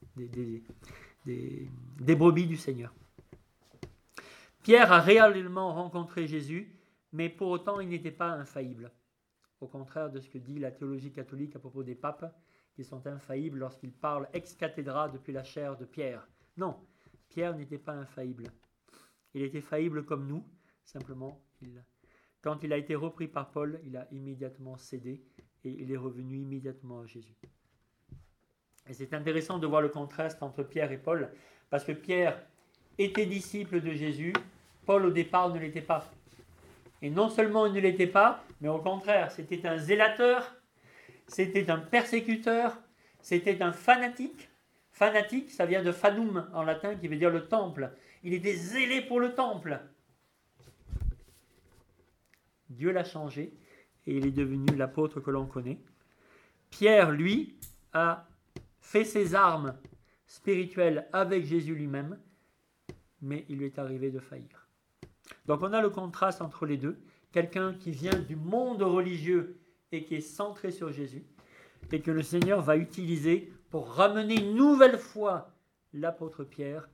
brebis du Seigneur. Pierre a réellement rencontré Jésus, mais pour autant il n'était pas infaillible. Au contraire de ce que dit la théologie catholique à propos des papes, qui sont infaillibles lorsqu'ils parlent ex cathedra depuis la chair de Pierre. Non, Pierre n'était pas infaillible. Il était faillible comme nous, simplement, quand il a été repris par Paul, il a immédiatement cédé et il est revenu immédiatement à Jésus. Et c'est intéressant de voir le contraste entre Pierre et Paul, parce que Pierre était disciple de Jésus, Paul au départ ne l'était pas. Et non seulement il ne l'était pas, mais au contraire, c'était un zélateur, c'était un persécuteur, c'était un fanatique. Fanatique, ça vient de fanum en latin, qui veut dire le temple. Il était zélé pour le temple. Dieu l'a changé et il est devenu l'apôtre que l'on connaît. Pierre, lui, a fait ses armes spirituelles avec Jésus lui-même, mais il lui est arrivé de faillir. Donc on a le contraste entre les deux. Quelqu'un qui vient du monde religieux et qui est centré sur Jésus, et que le Seigneur va utiliser pour ramener une nouvelle fois l'apôtre Pierre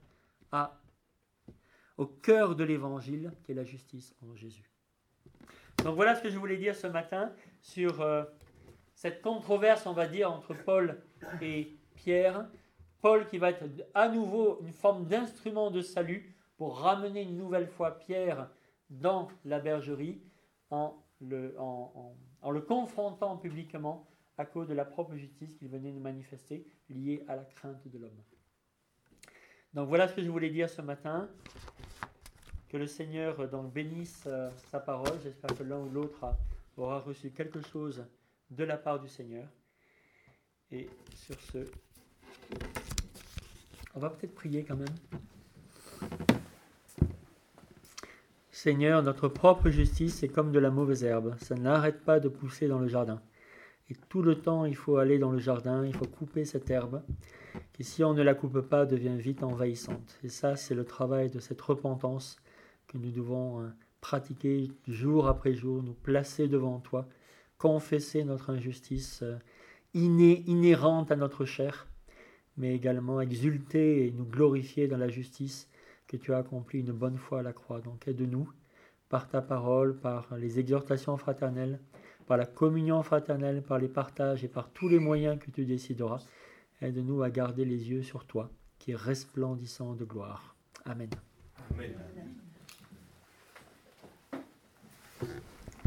au cœur de l'évangile, qui est la justice en Jésus. Donc voilà ce que je voulais dire ce matin sur cette controverse, on va dire, entre Paul et Pierre. Paul qui va être à nouveau une forme d'instrument de salut pour ramener une nouvelle fois Pierre dans la bergerie en le confrontant publiquement à cause de la propre justice qu'il venait de manifester liée à la crainte de l'homme. Donc voilà ce que je voulais dire ce matin. Que le Seigneur donc bénisse sa parole. J'espère que l'un ou l'autre aura reçu quelque chose de la part du Seigneur. Et sur ce, on va peut-être prier quand même. Seigneur, notre propre justice est comme de la mauvaise herbe. Ça n'arrête pas de pousser dans le jardin. Et tout le temps, il faut aller dans le jardin, il faut couper cette herbe, qui si on ne la coupe pas, devient vite envahissante. Et ça, c'est le travail de cette repentance que nous devons pratiquer jour après jour, nous placer devant toi, confesser notre injustice inhérente à notre chair, mais également exulter et nous glorifier dans la justice que tu as accomplie une bonne fois à la croix. Donc aide-nous par ta parole, par les exhortations fraternelles, par la communion fraternelle, par les partages et par tous les moyens que tu décideras. Aide-nous à garder les yeux sur toi, qui est resplendissant de gloire. Amen. Amen.